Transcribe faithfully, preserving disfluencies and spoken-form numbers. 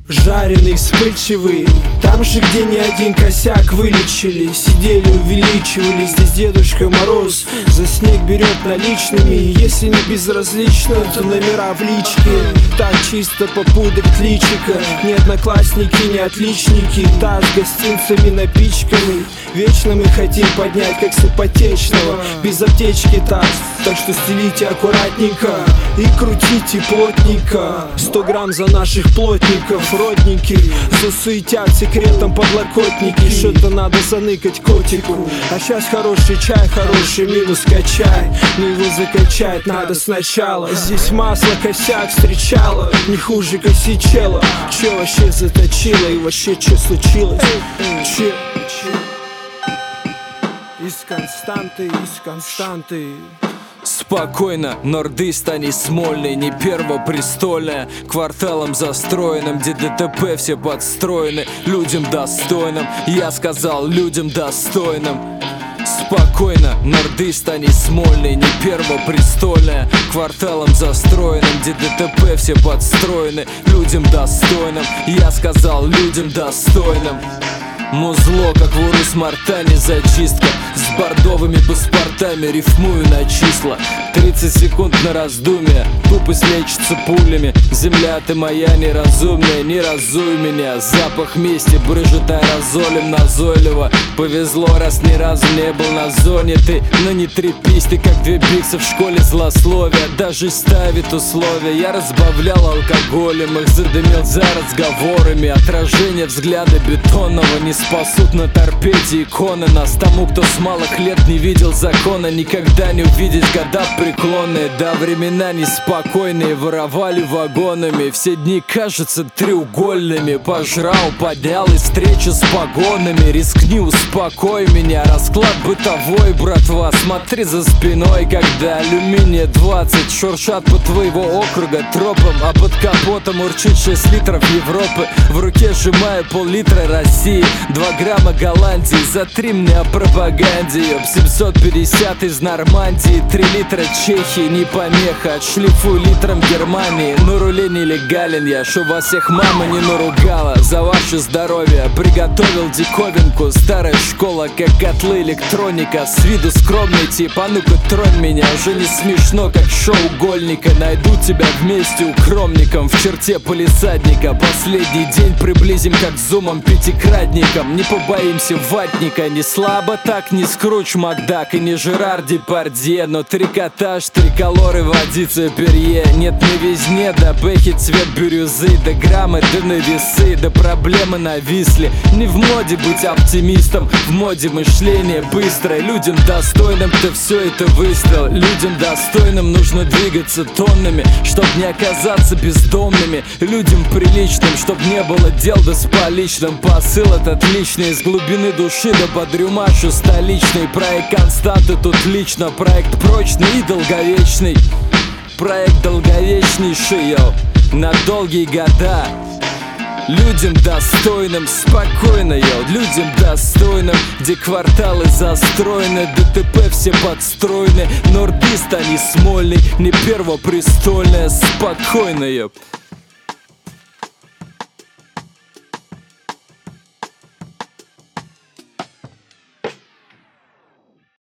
Жареный, вспыльчивый, там же, где ни один косяк вылечили. Сидели, увеличивали, здесь Дедушка Мороз за снег берет наличными. Если не безразлично, то номера в личке. Так чисто попудрить личика. Ни одноклассники, ни отличники. Таз с гостинцами, напичками. Вечно мы хотим поднять, как с ипотечного. Без аптечки таз, так что стелите аккуратненько и крутите плотненько. Сто грамм за наших плотников. Родники засуетят секретом подлокотники. Что-то надо заныкать котику. А сейчас хороший чай, хороший минус качай. Но его закачать надо сначала. Здесь масло косяк встречала, не хуже косичела. Че вообще заточила и вообще че случилось? Че? Из константы, из константы. Спокойно, Нордист, а не Смольный, не первопрестольная. Кварталом застроенным, где ДТП все подстроены. Людям достойным, я сказал людям достойным. Спокойно, Нордист, а не Смольный, не первопрестольная. Кварталом застроенным, где ДТП все подстроены. Людям достойным, я сказал людям достойным. Музло, как в Урус-Мартане зачистка. С бордовыми паспортами рифмую на числа. Тридцать секунд на раздумье, тупость лечится пулями. Земля, ты моя неразумная, не разуй меня. Запах мести брыжет аэрозолем назойливо. Повезло, раз ни разу не был на зоне ты. Но не трепись ты, как две биксы в школе злословия. Даже ставит условия, я разбавлял алкоголем. Их задымил за разговорами. Отражение взгляда бетонного не спасут на торпеде иконы нас. Тому, кто с малых лет не видел закона, никогда не увидеть года преклонные. Да, времена неспокойные, воровали вагонами. Все дни кажутся треугольными. Пожрал, поднял из встречи с погонами. Рискни, успокой меня, расклад бытовой, братва. Смотри за спиной, когда алюминия двадцать шуршат по твоего округа тропам. А под капотом урчит шесть литров Европы. В руке сжимаю пол-литра России. Два грамма Голландии, затри мне о пропаганде. Ёб, семьсот пятьдесят из Нормандии. Три литра Чехии, не помеха. Отшлифую литром Германии. На руле нелегален я, шо вас всех мама не наругала. За ваше здоровье приготовил диковинку. Старая школа, как котлы, электроника. С виду скромный тип, а ну-ка тронь меня. Уже не смешно, как шоу Гольника. Найду тебя вместе укромником в черте полисадника. Последний день приблизим, как зумом пятикратником. Не побоимся ватника, не слабо так, не Скрудж Макдак и не Жерар Депардье. Но трикотаж, триколоры, водица перье. Нет новизне, да бэхи цвет бирюзы. Да граммы, да на весы, да проблемы нависли. Не в моде быть оптимистом, в моде мышление быстрое. Людям достойным ты все это выстрел. Людям достойным нужно двигаться тоннами, чтоб не оказаться бездомными. Людям приличным, чтоб не было дел да с поличным. Посыл этот личный, из глубины души да под рюмашу столичный. Проект константы тут лично, проект прочный и долговечный. Проект долговечнейший, йоу, на долгие года. Людям достойным, спокойно, йоу, людям достойным. Где кварталы застроены, ДТП все подстроены. Нордист, а не Смольный, не первопрестольная, спокойно, йоу.